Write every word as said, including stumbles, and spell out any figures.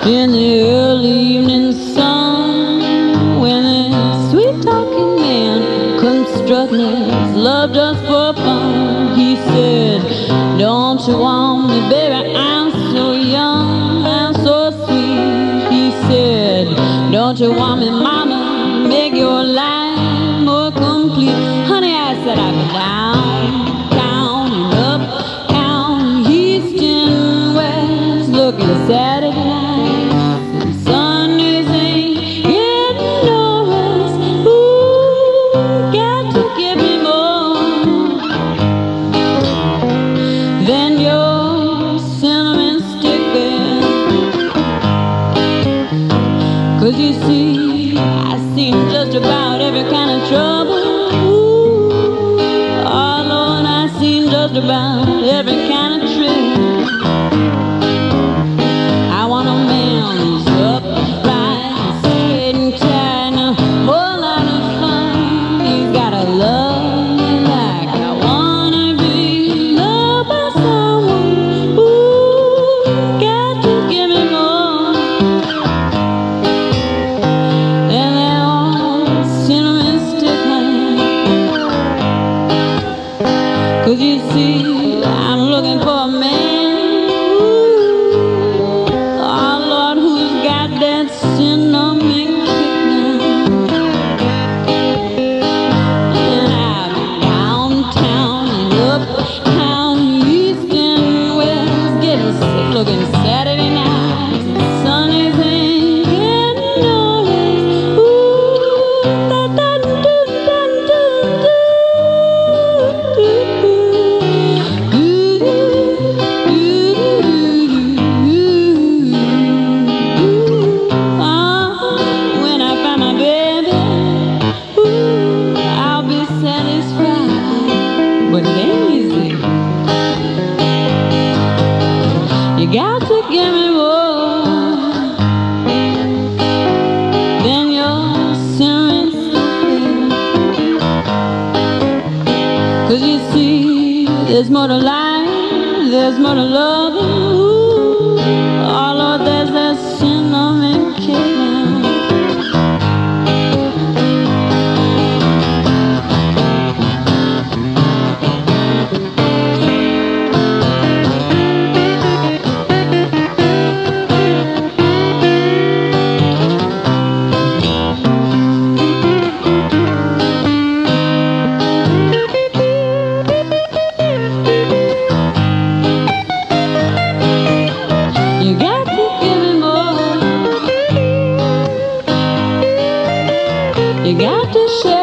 in the early evening sun, when the sweet-talking man comes strutting his love just for fun. He said, don't you want me, baby, I'm so young, I'm so sweet. He said, don't you want me, mama, make your life more complete. Honey, I said, I've been down, down, and up, down, east and west, looking Saturday night. Cause you see, I seen just about every kind of trouble. Ooh, oh Lord, I seen just about every kind of trick. I want a man who's upright, straight and tight, and a whole lot of fun. He's got a love me like I wanna be loved by someone. Ooh, got to give me more. Cause you see, I'm looking for a man, ooh, oh Lord, who's got that cinnamon kick now. And I've been downtown and uptown, east and west, getting sick looking Saturday night, Sundays ain't getting no less. Ooh, da da da da da da. But lazy, you got to give me more than your cinnamon. Cause you see, there's more to life, there's more to love. Ooh, oh Lord, there's that cinnamon kick. You got to share.